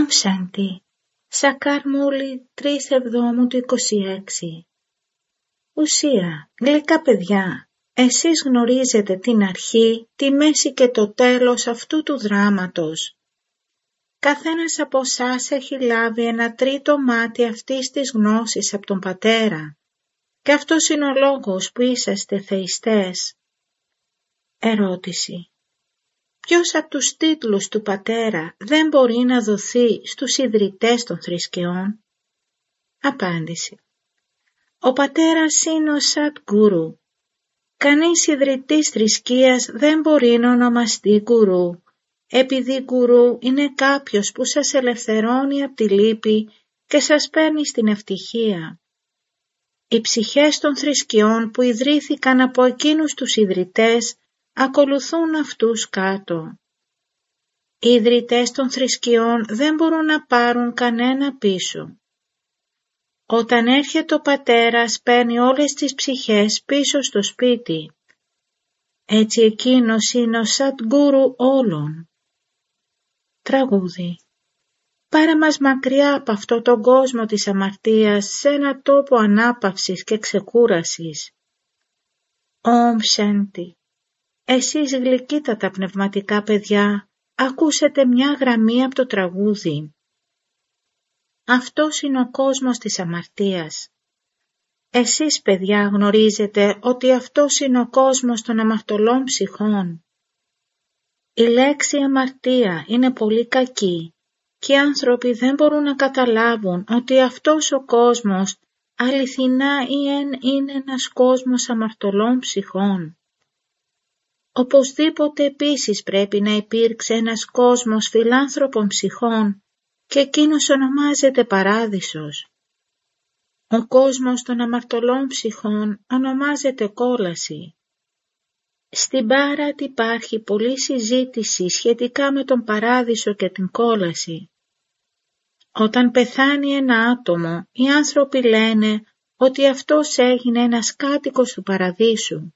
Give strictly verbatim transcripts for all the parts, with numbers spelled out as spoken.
Ομ Σάντι, Σακάρμουλη τρεις Εβδόμου του είκοσι έξι. Ουσία, γλυκά παιδιά, εσείς γνωρίζετε την αρχή, τη μέση και το τέλος αυτού του δράματος. Καθένας από εσάς έχει λάβει ένα τρίτο μάτι αυτής της γνώσης από τον Πατέρα και αυτός είναι ο λόγος που είσαστε θεϊστές. Ερώτηση. Ποιος από τους τίτλους του Πατέρα δεν μπορεί να δοθεί στους ιδρυτές των θρησκειών? Απάντηση. Ο Πατέρας είναι ο Σατ Γκουρού. Κανείς ιδρυτής θρησκείας δεν μπορεί να ονομαστεί Γκουρού, επειδή Γκουρού είναι κάποιος που σας ελευθερώνει από τη λύπη και σας παίρνει στην ευτυχία. Οι ψυχές των θρησκειών που ιδρύθηκαν από εκείνους τους ιδρυτές ακολουθούν αυτούς κάτω. Οι ιδρυτές των θρησκειών δεν μπορούν να πάρουν κανένα πίσω. Όταν έρχεται ο Πατέρας παίρνει όλες τις ψυχές πίσω στο σπίτι. Έτσι εκείνος είναι ο Σατ Γκουρού όλων. Τραγούδι. Πάρε μας μακριά από αυτό τον κόσμο της αμαρτίας σε ένα τόπο ανάπαυσης και ξεκούρασης. Ομ Σάντι. Εσείς γλυκύτατα πνευματικά παιδιά, ακούσετε μια γραμμή από το τραγούδι. Αυτός είναι ο κόσμος της αμαρτίας. Εσείς παιδιά γνωρίζετε ότι αυτός είναι ο κόσμος των αμαρτωλών ψυχών. Η λέξη αμαρτία είναι πολύ κακή και οι άνθρωποι δεν μπορούν να καταλάβουν ότι αυτός ο κόσμος αληθινά είναι ένας κόσμος αμαρτωλών ψυχών. Οπωσδήποτε επίσης πρέπει να υπήρξε ένας κόσμος φιλάνθρωπων ψυχών και εκείνος ονομάζεται παράδεισος. Ο κόσμος των αμαρτωλών ψυχών ονομάζεται κόλαση. Στην Μπάρατ υπάρχει πολλή συζήτηση σχετικά με τον παράδεισο και την κόλαση. Όταν πεθάνει ένα άτομο, οι άνθρωποι λένε ότι αυτός έγινε ένας κάτοικος του παραδείσου.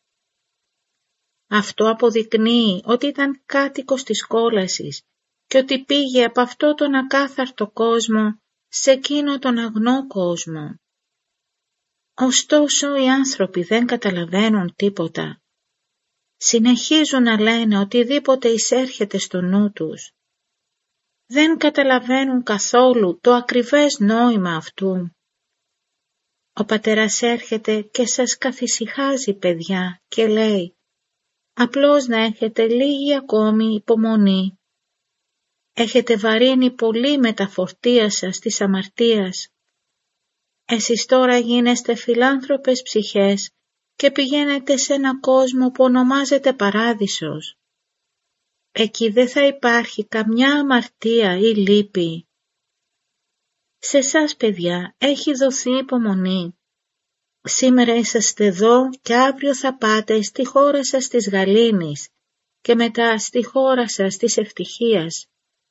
Αυτό αποδεικνύει ότι ήταν κάτοικος της κόλασης και ότι πήγε από αυτό τον ακάθαρτο κόσμο σε εκείνο τον αγνό κόσμο. Ωστόσο οι άνθρωποι δεν καταλαβαίνουν τίποτα. Συνεχίζουν να λένε οτιδήποτε εισέρχεται στο νου τους. Δεν καταλαβαίνουν καθόλου το ακριβές νόημα αυτού. Ο Πατέρας έρχεται και σας καθησυχάζει παιδιά και λέει απλώς να έχετε λίγη ακόμη υπομονή. Έχετε βαρύνει πολύ με τα φορτία σας της αμαρτίας. Εσείς τώρα γίνεστε φιλάνθρωπες ψυχές και πηγαίνετε σε ένα κόσμο που ονομάζεται παράδεισος. Εκεί δεν θα υπάρχει καμιά αμαρτία ή λύπη. Σε εσάς παιδιά έχει δοθεί υπομονή. Σήμερα είσαστε εδώ και αύριο θα πάτε στη χώρα σας της γαλήνης και μετά στη χώρα σας της ευτυχίας.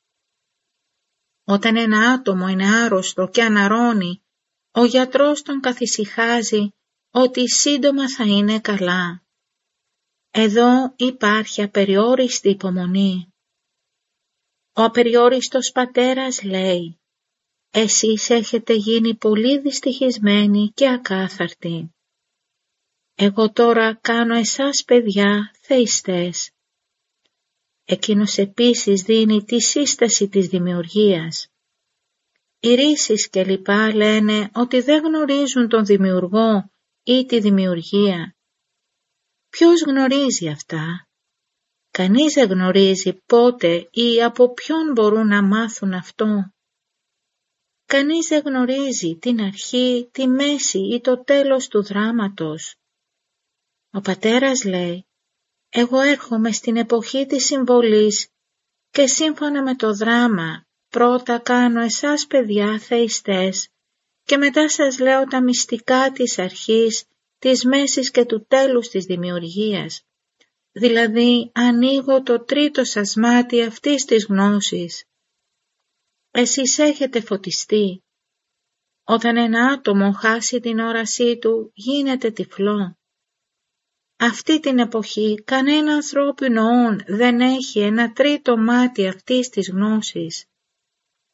Όταν ένα άτομο είναι άρρωστο και αναρρώνει, ο γιατρός τον καθησυχάζει ότι σύντομα θα είναι καλά. Εδώ υπάρχει απεριόριστη υπομονή. Ο απεριόριστος Πατέρας λέει «Εσείς έχετε γίνει πολύ δυστυχισμένοι και ακάθαρτοι. Εγώ τώρα κάνω εσάς παιδιά θεϊστές». Εκείνος επίσης δίνει τη σύσταση της δημιουργίας. Οι ρίσεις και λοιπά λένε ότι δεν γνωρίζουν τον δημιουργό ή τη δημιουργία. Ποιος γνωρίζει αυτά? Κανείς δεν γνωρίζει πότε ή από ποιον μπορούν να μάθουν αυτό. Κανείς δεν γνωρίζει την αρχή, τη μέση ή το τέλος του δράματος. Ο Πατέρας λέει «Εγώ έρχομαι στην εποχή της συμβολής και σύμφωνα με το δράμα πρώτα κάνω εσάς παιδιά θεϊστές και μετά σας λέω τα μυστικά της αρχής, της μέσης και του τέλους της δημιουργίας. Δηλαδή ανοίγω το τρίτο σας μάτι αυτής της γνώσης. Εσείς έχετε φωτιστεί. Όταν ένα άτομο χάσει την όρασή του γίνεται τυφλό. Αυτή την εποχή κανένα ανθρώπινο όν δεν έχει ένα τρίτο μάτι αυτής της γνώσης.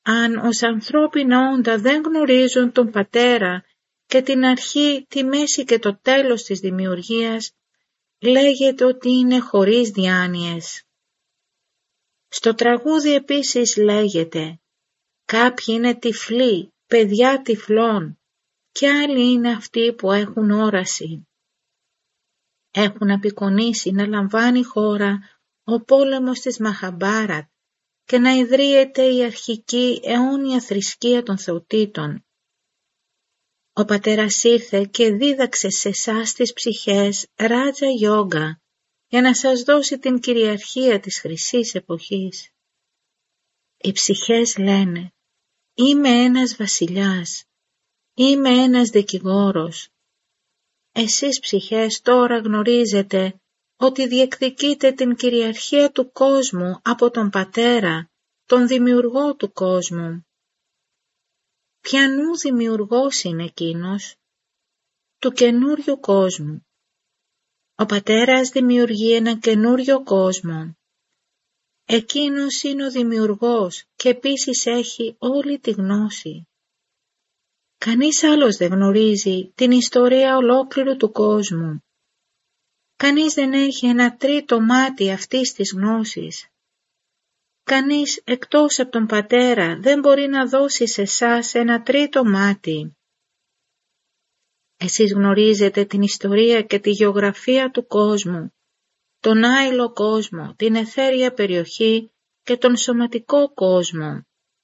αν ως ανθρώπινα όντα δεν γνωρίζουν τον Πατέρα και την αρχή, τη μέση και το τέλος της δημιουργίας, λέγεται ότι είναι χωρίς διάνοιες. Στο τραγούδι επίσης λέγεται «Κάποιοι είναι τυφλοί, παιδιά τυφλών, και άλλοι είναι αυτοί που έχουν όραση». Έχουν απεικονίσει να λαμβάνει χώρα ο πόλεμος της Μαχαμπάρατ και να ιδρύεται η αρχική αιώνια θρησκεία των θεοτήτων. Ο Πατέρας ήρθε και δίδαξε σε εσάς τις ψυχές Ράτζα Γιόγκα για να σας δώσει την κυριαρχία της χρυσής εποχής. Οι ψυχές λένε «Είμαι ένας βασιλιάς, είμαι ένας δικηγόρος». Εσείς ψυχές τώρα γνωρίζετε ότι διεκδικείτε την κυριαρχία του κόσμου από τον Πατέρα, τον δημιουργό του κόσμου. Ποιανού δημιουργός είναι εκείνος? Του καινούριου κόσμου. Ο Πατέρας δημιουργεί ένα καινούριο κόσμο. Εκείνος είναι ο δημιουργός και επίσης έχει όλη τη γνώση. Κανείς άλλος δεν γνωρίζει την ιστορία ολόκληρου του κόσμου. Κανείς δεν έχει ένα τρίτο μάτι αυτής της γνώσης. Κανείς εκτός από τον Πατέρα δεν μπορεί να δώσει σε εσάς ένα τρίτο μάτι. Εσείς γνωρίζετε την ιστορία και τη γεωγραφία του κόσμου, τον άειλο κόσμο, την αιθέρια περιοχή και τον σωματικό κόσμο.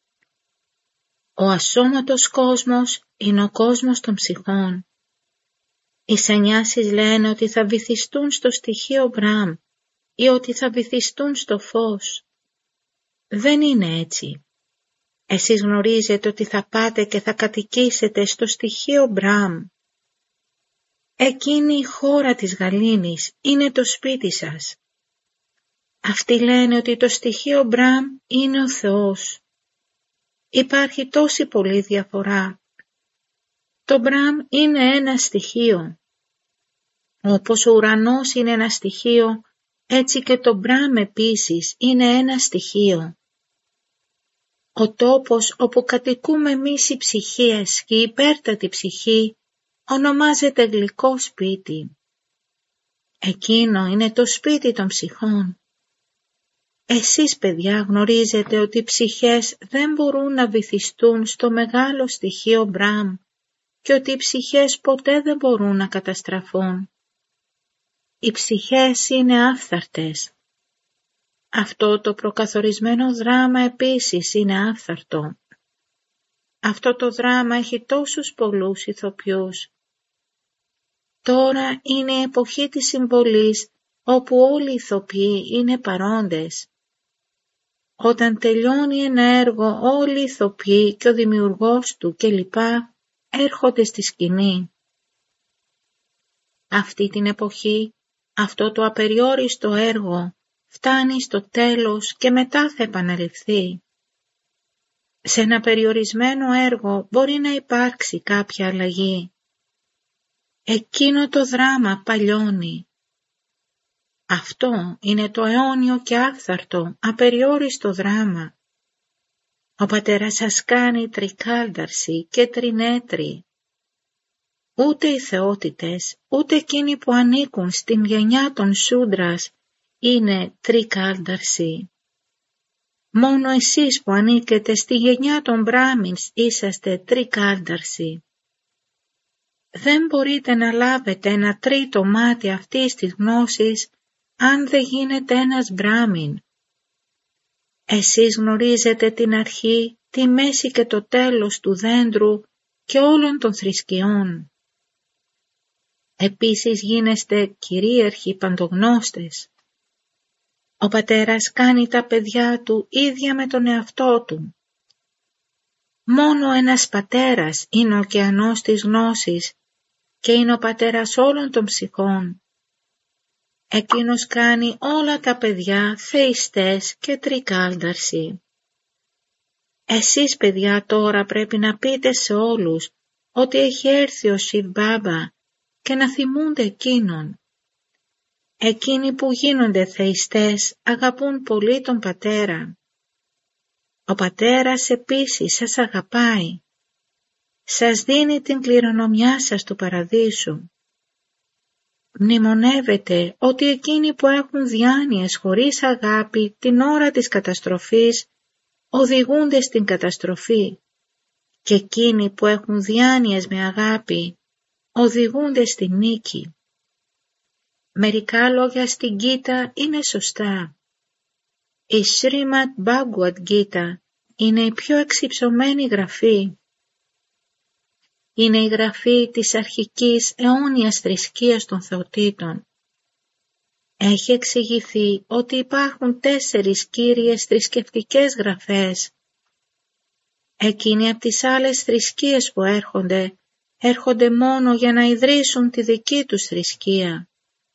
Ο ασώματος κόσμος είναι ο κόσμος των ψυχών. Οι σανιάσεις λένε ότι θα βυθιστούν στο στοιχείο Μπραμ ή ότι θα βυθιστούν στο φως. Δεν είναι έτσι. Εσείς γνωρίζετε ότι θα πάτε και θα κατοικήσετε στο στοιχείο Μπραμ. Εκείνη η χώρα της γαλήνης είναι το σπίτι σας. Αυτοί λένε ότι το στοιχείο Μπραμ είναι ο Θεός. Υπάρχει τόση πολλή διαφορά. Το Μπραμ είναι ένα στοιχείο. Όπως ο ουρανός είναι ένα στοιχείο, έτσι και το Μπραμ επίσης είναι ένα στοιχείο. Ο τόπος όπου κατοικούμε εμείς οι ψυχίες και η υπέρτατη ψυχή ονομάζεται γλυκό σπίτι. Εκείνο είναι το σπίτι των ψυχών. Εσείς παιδιά γνωρίζετε ότι οι ψυχές δεν μπορούν να βυθιστούν στο μεγάλο στοιχείο Μπραμ και ότι οι ψυχές ποτέ δεν μπορούν να καταστραφούν. Οι ψυχές είναι άφθαρτες. Αυτό το προκαθορισμένο δράμα επίσης είναι άφθαρτο. Αυτό το δράμα έχει τόσους πολλούς ηθοποιούς. Τώρα είναι η εποχή της συμβολής όπου όλοι οι ηθοποιοί είναι παρόντες. Όταν τελειώνει ένα έργο όλοι οι ηθοποιοί και ο δημιουργός του κλπ. Έρχονται στη σκηνή. Αυτή την εποχή, αυτό το απεριόριστο έργο φτάνει στο τέλος και μετά θα επαναληφθεί. Σε ένα περιορισμένο έργο μπορεί να υπάρξει κάποια αλλαγή. Εκείνο το δράμα παλιώνει. Αυτό είναι το αιώνιο και άφθαρτο, απεριόριστο δράμα. Ο Πατέρας σας κάνει τρικάλδαρση και τρινέτρι. Ούτε οι θεότητες, ούτε εκείνοι που ανήκουν στην γενιά των Σούντρας είναι τρικάλδαρση. Μόνο εσείς που ανήκετε στη γενιά των Μπράμινς είσαστε τρικάλδαρση. Δεν μπορείτε να λάβετε ένα τρίτο μάτι αυτής της γνώσης αν δεν γίνετε ένας Μπράμιν. Εσείς γνωρίζετε την αρχή, τη μέση και το τέλος του δέντρου και όλων των θρησκειών. Επίσης γίνεστε κυρίαρχοι παντογνώστες. Ο Πατέρας κάνει τα παιδιά του ίδια με τον εαυτό του. Μόνο ένας Πατέρας είναι ο ωκεανός της γνώσης και είναι ο Πατέρας όλων των ψυχών. Εκείνος κάνει όλα τα παιδιά θεϊστές και τρικάλδαρση. Εσείς παιδιά τώρα πρέπει να πείτε σε όλους ότι έχει έρθει ο Σιβ Μπάμπα και να θυμούνται εκείνον. Εκείνοι που γίνονται θεϊστές αγαπούν πολύ τον Πατέρα. Ο Πατέρας επίσης σας αγαπάει. Σας δίνει την κληρονομιά σας του Παραδείσου. Μνημονεύετε ότι εκείνοι που έχουν διάνοιες χωρίς αγάπη την ώρα της καταστροφής οδηγούνται στην καταστροφή και εκείνοι που έχουν διάνοιες με αγάπη οδηγούνται στη νίκη. Μερικά λόγια στην Γκίτα είναι σωστά. Η Σρίμαντ Μπάγκουατ Γκίτα είναι η πιο εξυψωμένη γραφή. Είναι η γραφή της αρχικής αιώνιας θρησκείας των θεοτήτων. Έχει εξηγηθεί ότι υπάρχουν τέσσερις κύριες θρησκευτικές γραφές. Εκείνοι από τις άλλες θρησκείες που έρχονται, έρχονται μόνο για να ιδρύσουν τη δική τους θρησκεία.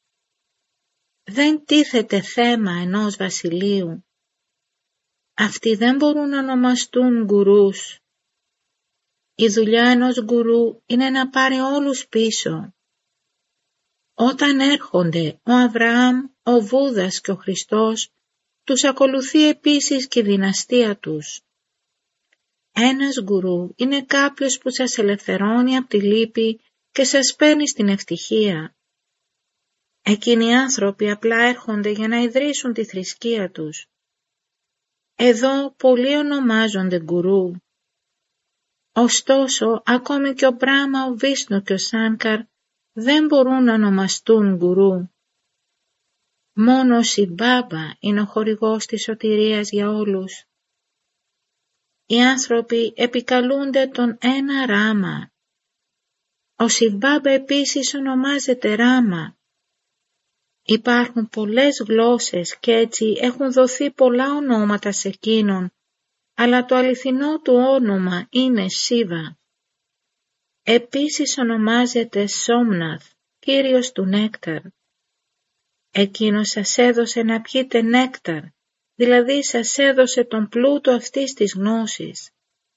Δεν τίθεται θέμα ενός βασιλείου. Αυτοί δεν μπορούν να ονομαστούν γκουρούς. Η δουλειά ενός γκουρού είναι να πάρει όλους πίσω. Όταν έρχονται ο Αβραάμ, ο Βούδας και ο Χριστός, τους ακολουθεί επίσης και η δυναστεία τους. Ένας γκουρού είναι κάποιος που σας ελευθερώνει από τη λύπη και σας παίρνει στην ευτυχία. Εκείνοι οι άνθρωποι απλά έρχονται για να ιδρύσουν τη θρησκεία τους. Εδώ πολλοί ονομάζονται γκουρού. Ωστόσο, ακόμη και ο Μπράμα, ο Βίσνου και ο Σάνκαρ δεν μπορούν να ονομαστούν γκουρού. Μόνο ο Σιμπάμπα είναι ο χορηγός της σωτηρίας για όλους. Οι άνθρωποι επικαλούνται τον ένα Ράμα. Ο Σιμπάμπα επίσης ονομάζεται Ράμα. Υπάρχουν πολλές γλώσσες και έτσι έχουν δοθεί πολλά ονόματα σε εκείνον, αλλά το αληθινό του όνομα είναι Σίβα. Επίσης ονομάζεται Σόμναθ, κύριος του νέκταρ. Εκείνος σας έδωσε να πιείτε νέκταρ, δηλαδή σας έδωσε τον πλούτο αυτής της γνώσης.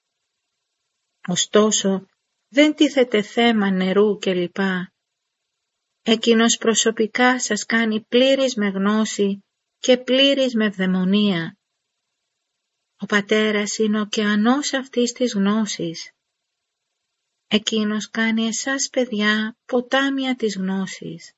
Ωστόσο, δεν τίθεται θέμα νερού κλπ. Εκείνος προσωπικά σας κάνει πλήρης με γνώση και πλήρης με ευδαιμονία. Ο Πατέρας είναι ο ωκεανός αυτής της γνώσης. Εκείνος κάνει εσάς παιδιά ποτάμια της γνώσης.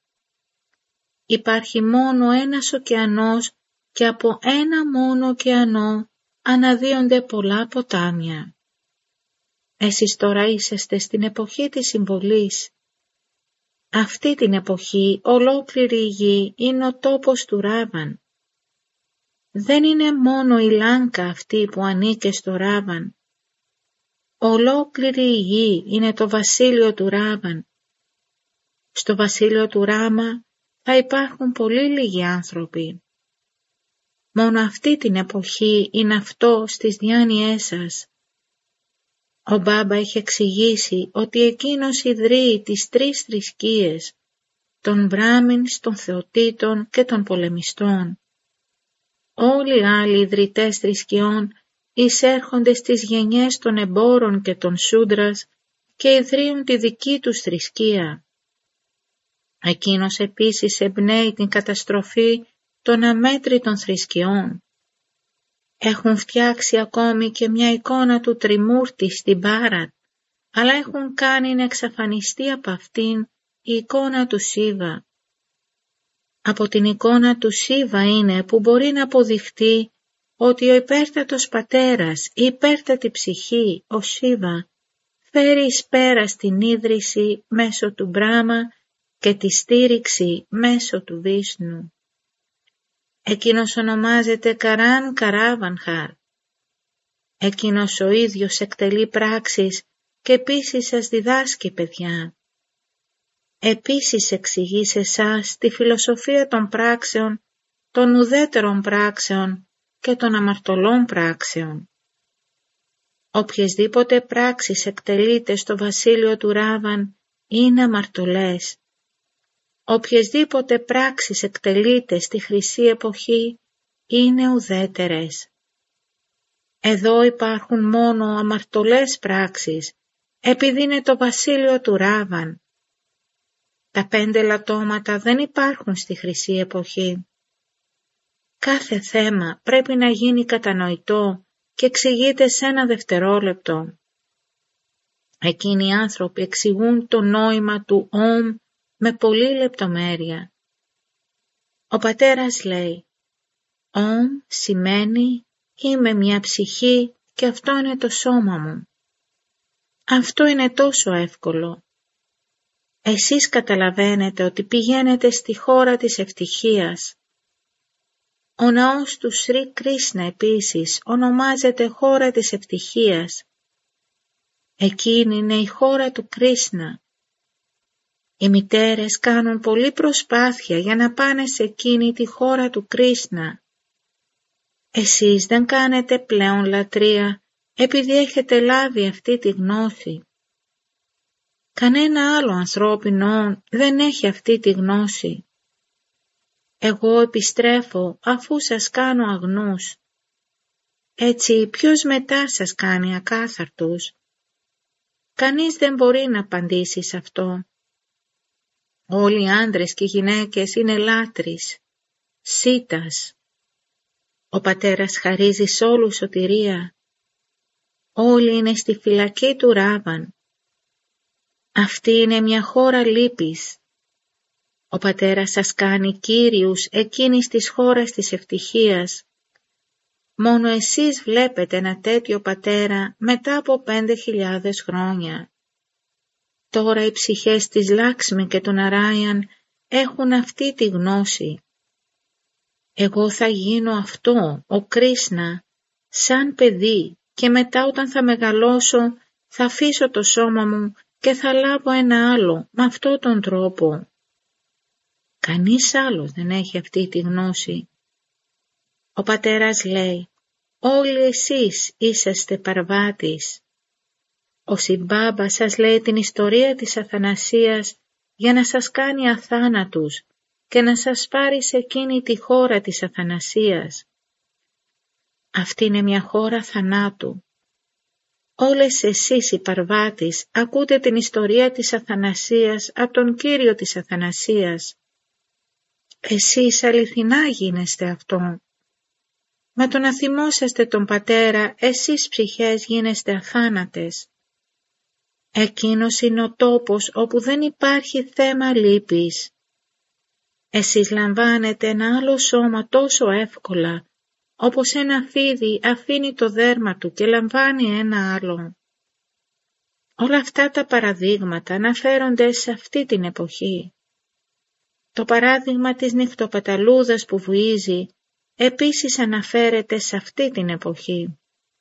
Υπάρχει μόνο ένας ωκεανός και από ένα μόνο ωκεανό αναδύονται πολλά ποτάμια. Εσείς τώρα είσαστε στην εποχή της συμβολής. Αυτή την εποχή ολόκληρη η γη είναι ο τόπος του Ράβαν. Δεν είναι μόνο η Λάνκα αυτή που ανήκε στο Ράβαν. Ολόκληρη η γη είναι το βασίλειο του Ράβαν. Στο βασίλειο του Ράμα θα υπάρχουν πολύ λίγοι άνθρωποι. Μόνο αυτή την εποχή είναι αυτό στις διάνοιές σας. Ο Μπάμπα έχει εξηγήσει ότι εκείνος ιδρύει τις τρεις θρησκείες, των Μπράμινς, των Θεοτήτων και των Πολεμιστών. Όλοι οι άλλοι ιδρυτές θρησκειών εισέρχονται στις γενιές των εμπόρων και των Σούντρας και ιδρύουν τη δική τους θρησκεία. Εκείνος επίσης εμπνέει την καταστροφή των αμέτρητων θρησκειών. Έχουν φτιάξει ακόμη και μια εικόνα του Τριμούρτη στην Μπάρατ, αλλά έχουν κάνει να εξαφανιστεί από αυτήν η εικόνα του Σίβα. Από την εικόνα του Σίβα είναι που μπορεί να αποδειχτεί ότι ο υπέρτατος πατέρας, η υπέρτατη ψυχή, ο Σίβα, φέρει εις πέρα στην ίδρυση μέσω του Μπράμα και τη στήριξη μέσω του Βίσνου. Εκείνος ονομάζεται Καράν Καράβανχαρ. Εκείνος ο ίδιος εκτελεί πράξεις και επίσης σας διδάσκει παιδιά. Επίσης εξηγεί σε εσάς τη φιλοσοφία των πράξεων, των ουδέτερων πράξεων και των αμαρτωλών πράξεων. Οποιεσδήποτε πράξεις εκτελείται στο βασίλειο του Ράβαν είναι αμαρτωλές. Οποιεσδήποτε πράξεις εκτελείται στη χρυσή εποχή είναι ουδέτερες. Εδώ υπάρχουν μόνο αμαρτωλές πράξεις, επειδή είναι το βασίλειο του Ράβαν. Τα πέντε λατώματα δεν υπάρχουν στη χρυσή εποχή. Κάθε θέμα πρέπει να γίνει κατανοητό και εξηγείται σε ένα δευτερόλεπτο. Εκείνοι οι άνθρωποι εξηγούν το νόημα του «Ομ» με πολλή λεπτομέρεια. Ο πατέρας λέει «Ομ» σημαίνει «Είμαι μια ψυχή και αυτό είναι το σώμα μου». Αυτό είναι τόσο εύκολο. Εσείς καταλαβαίνετε ότι πηγαίνετε στη χώρα της ευτυχίας. Ο ναός του Σρι Κρίσνα επίσης ονομάζεται χώρα της ευτυχίας. Εκείνη είναι η χώρα του Κρίσνα. Οι μητέρες κάνουν πολλή προσπάθεια για να πάνε σε εκείνη τη χώρα του Κρίσνα. Εσείς δεν κάνετε πλέον λατρεία επειδή έχετε λάβει αυτή τη γνώση. Κανένα άλλο ανθρώπινο δεν έχει αυτή τη γνώση. Εγώ επιστρέφω αφού σας κάνω αγνούς. Έτσι ποιος μετά σας κάνει ακάθαρτους? Κανείς δεν μπορεί να απαντήσει σε αυτό. Όλοι οι άντρες και οι γυναίκες είναι λάτρεις, σίτας. Ο πατέρας χαρίζει σ' όλους σωτηρία. Όλοι είναι στη φυλακή του Ράβαν. Αυτή είναι μια χώρα λύπης. Ο πατέρας σας κάνει κύριους εκείνης της χώρας της ευτυχίας. Μόνο εσείς βλέπετε ένα τέτοιο πατέρα μετά από πέντε χιλιάδες χρόνια. Τώρα οι ψυχές της Λάξμη και του Ναράιαν έχουν αυτή τη γνώση. Εγώ θα γίνω αυτό, ο Κρίσνα, σαν παιδί και μετά όταν θα μεγαλώσω θα αφήσω το σώμα μου και θα λάβω ένα άλλο με αυτόν τον τρόπο. Κανείς άλλος δεν έχει αυτή τη γνώση. Ο πατέρας λέει, όλοι εσείς είσαστε Παρβάτης. Ο Συμπάμπα σας λέει την ιστορία της αθανασίας για να σας κάνει αθάνατους και να σας πάρει σε εκείνη τη χώρα της αθανασίας. Αυτή είναι μια χώρα θανάτου. Όλες εσείς οι Παρβάτης ακούτε την ιστορία της αθανασίας από τον Κύριο της αθανασίας. Εσείς αληθινά γίνεστε αυτό. Με το να θυμόσαστε τον πατέρα, εσείς ψυχές γίνεστε αθάνατες. Εκείνος είναι ο τόπος όπου δεν υπάρχει θέμα λύπης. Εσείς λαμβάνετε ένα άλλο σώμα τόσο εύκολα, όπως ένα φίδι αφήνει το δέρμα του και λαμβάνει ένα άλλο. Όλα αυτά τα παραδείγματα αναφέρονται σε αυτή την εποχή. Το παράδειγμα της νυχτοπεταλούδας που βουίζει επίσης αναφέρεται σε αυτή την εποχή.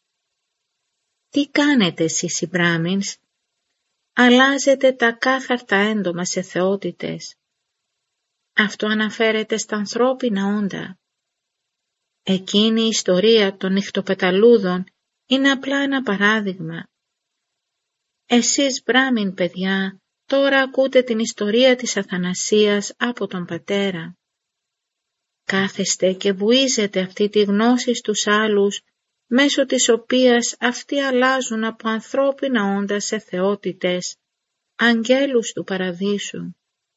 Τι κάνετε εσείς οι Μπράμινς? Αλλάζετε τα κάθαρτα έντομα σε θεότητες. Αυτό αναφέρεται στα ανθρώπινα όντα. Εκείνη η ιστορία των νυχτοπεταλούδων είναι απλά ένα παράδειγμα. Εσείς Μπράμιν παιδιά, τώρα ακούτε την ιστορία της αθανασίας από τον πατέρα. Κάθεστε και βουίζετε αυτή τη γνώση στους άλλους, μέσω της οποίας αυτοί αλλάζουν από ανθρώπινα όντα σε θεότητες, αγγέλους του παραδείσου.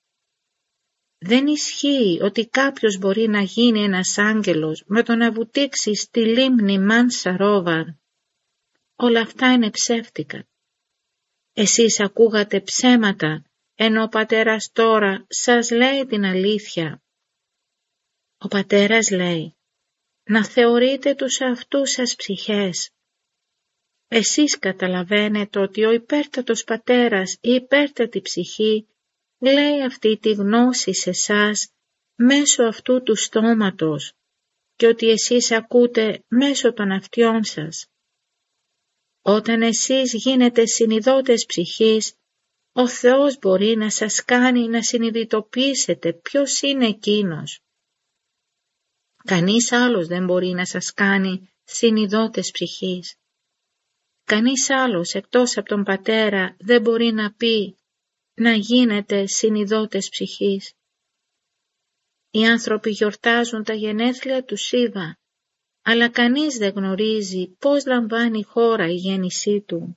Δεν ισχύει ότι κάποιος μπορεί να γίνει ένας άγγελος με το να βουτήξει στη λίμνη Μανσαρόβαρ. Όλα αυτά είναι ψεύτικα. Εσείς ακούγατε ψέματα, ενώ ο πατέρας τώρα σας λέει την αλήθεια. Ο πατέρας λέει, να θεωρείτε τους αυτούς σας ψυχές. Εσείς καταλαβαίνετε ότι ο υπέρτατος πατέρας, η υπέρτατη ψυχή, λέει αυτή τη γνώση σε σας μέσω αυτού του στόματος και ότι εσείς ακούτε μέσω των αυτιών σας. Όταν εσείς γίνετε συνειδώτες ψυχής, ο Θεός μπορεί να σας κάνει να συνειδητοποιήσετε ποιος είναι Εκείνος. Κανείς άλλος δεν μπορεί να σας κάνει συνειδώτες ψυχής. Κανείς άλλος εκτός από τον Πατέρα δεν μπορεί να πει να γίνετε συνειδώτες ψυχής. Οι άνθρωποι γιορτάζουν τα γενέθλια του Σίβα, αλλά κανείς δεν γνωρίζει πώς λαμβάνει η χώρα η γέννησή του.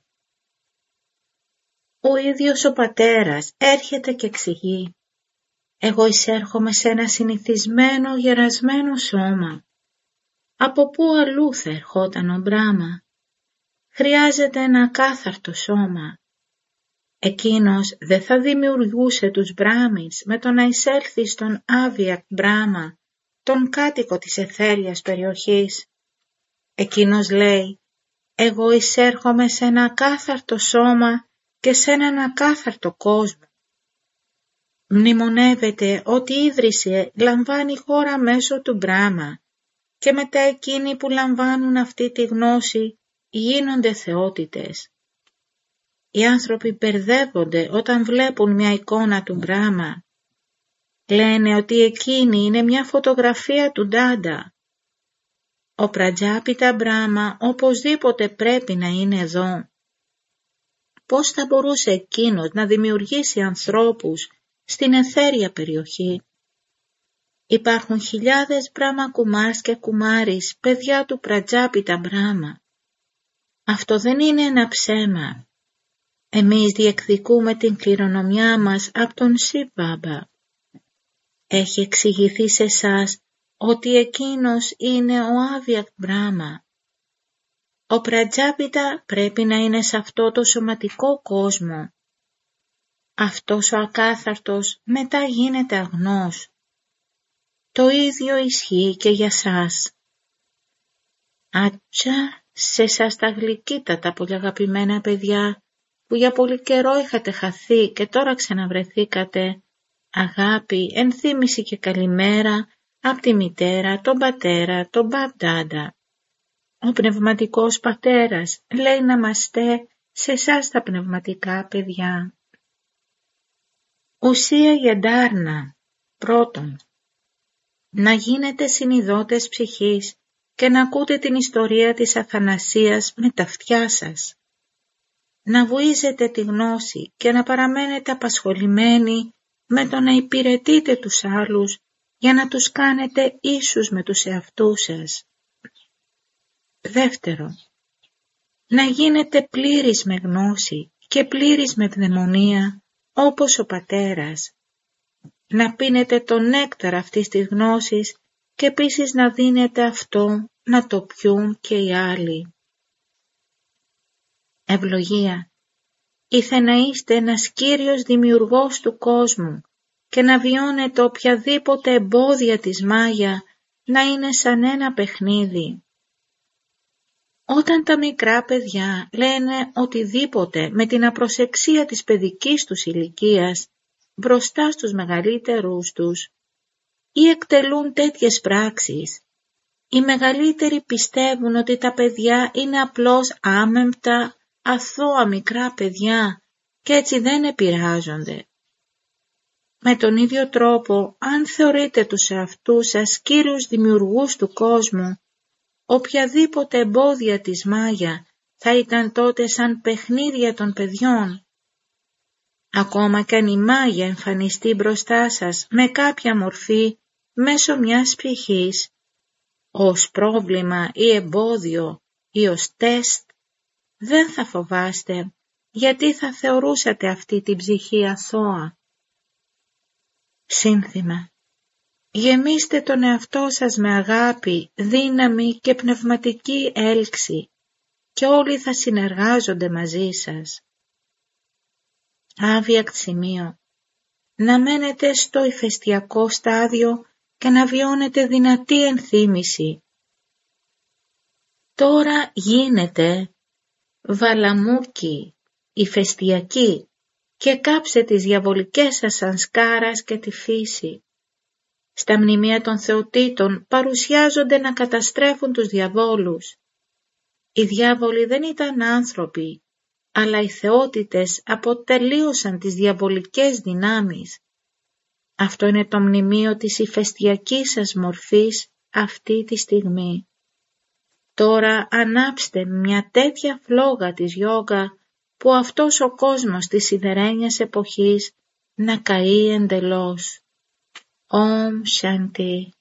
Ο ίδιος ο Πατέρας έρχεται και εξηγεί «Εγώ εισέρχομαι σε ένα συνηθισμένο γερασμένο σώμα. Από πού αλλού θα ερχόταν ο Μπράμα? Χρειάζεται ένα ακάθαρτο σώμα. Εκείνος δεν θα δημιουργούσε τους Μπράμις με το να εισέλθει στον Άβιακ Μπράμα, τον κάτοικο της αιθέριας περιοχής. Εκείνος λέει, εγώ εισέρχομαι σε ένα ακάθαρτο σώμα και σε έναν ακάθαρτο κόσμο. Μνημονεύεται ότι η ίδρυση λαμβάνει χώρα μέσω του Μπράμα και μετά εκείνοι που λαμβάνουν αυτή τη γνώση γίνονται θεότητες. Οι άνθρωποι μπερδεύονται όταν βλέπουν μια εικόνα του Μπράμα. Λένε ότι εκείνη είναι μια φωτογραφία του Ντάντα. Ο Πρατζάπιτα Μπράμα οπωσδήποτε πρέπει να είναι εδώ. Πώς θα μπορούσε εκείνος να δημιουργήσει ανθρώπους στην αιθέρια περιοχή? Υπάρχουν χιλιάδες Μπράμα Κουμάρς και Κουμάρις, παιδιά του Πρατζάπιτα Μπράμα. Αυτό δεν είναι ένα ψέμα. Εμείς διεκδικούμε την κληρονομιά μας από τον Σιβ Μπάμπα. Έχει εξηγηθεί σε εσάς ότι εκείνος είναι ο Άβιακ Μπράμα. Ο Πρατζάπιτα πρέπει να είναι σε αυτό το σωματικό κόσμο. Αυτός ο ακάθαρτος μετά γίνεται αγνός. Το ίδιο ισχύει και για σας. Άτσα, σε σας τα γλυκύτατα πολύ αγαπημένα παιδιά, που για πολύ καιρό είχατε χαθεί και τώρα ξαναβρεθήκατε, αγάπη, ενθύμηση και καλημέρα από τη μητέρα, τον πατέρα, τον Μπαμπ-Ντάντα. Ο πνευματικός πατέρας λέει να μαστέ σε εσάς τα πνευματικά παιδιά. Ουσία για Ντάρνα. Πρώτον, να γίνετε συνειδότες ψυχής και να ακούτε την ιστορία της Αθανασίας με τα αυτιά σας. Να βουίζετε τη γνώση και να παραμένετε απασχολημένοι με το να υπηρετείτε τους άλλους για να τους κάνετε ίσους με τους εαυτούς σας. Δεύτερο, να γίνετε πλήρης με γνώση και πλήρης με πνευμονία όπως ο πατέρας. Να πίνετε το νέκταρ αυτής της γνώσης και επίσης να δίνετε αυτό να το πιούν και οι άλλοι. Ευλογία. Ήθε να είστε ένας κύριος δημιουργός του κόσμου και να βιώνετε οποιαδήποτε εμπόδια της μάγια να είναι σαν ένα παιχνίδι. Όταν τα μικρά παιδιά λένε οτιδήποτε με την απροσεξία της παιδικής τους ηλικίας μπροστά στους μεγαλύτερους τους ή εκτελούν τέτοιες πράξεις, οι μεγαλύτεροι πιστεύουν ότι τα παιδιά είναι απλώς άμεμπτα, αθώα μικρά παιδιά και έτσι δεν επηρεάζονται. Με τον ίδιο τρόπο, αν θεωρείτε τους εαυτούς σας κύριους δημιουργούς του κόσμου, οποιαδήποτε εμπόδια της μάγια θα ήταν τότε σαν παιχνίδια των παιδιών. Ακόμα και αν η μάγια εμφανιστεί μπροστά σας με κάποια μορφή μέσω μιας ψυχής, ως πρόβλημα ή εμπόδιο ή ως τεστ, δεν θα φοβάστε, γιατί θα θεωρούσατε αυτή την ψυχή αθώα. Σύνθημα. Γεμίστε τον εαυτό σας με αγάπη, δύναμη και πνευματική έλξη και όλοι θα συνεργάζονται μαζί σας. Άβιακ σημείο. Να μένετε στο ηφαιστειακό στάδιο και να βιώνετε δυνατή ενθύμηση. Τώρα γίνεται βαλαμούκι, ηφαιστειακή και κάψε τις διαβολικές σας σανσκάρας και τη φύση. Στα μνημεία των θεοτήτων παρουσιάζονται να καταστρέφουν τους διαβόλους. Οι διάβολοι δεν ήταν άνθρωποι, αλλά οι θεότητες αποτελείωσαν τις διαβολικές δυνάμεις. Αυτό είναι το μνημείο της ηφαιστειακής σας μορφής αυτή τη στιγμή. Τώρα ανάψτε μια τέτοια φλόγα της γιόγκα που αυτός ο κόσμος της σιδερένιας εποχής να καεί εντελώς. Om Shanti.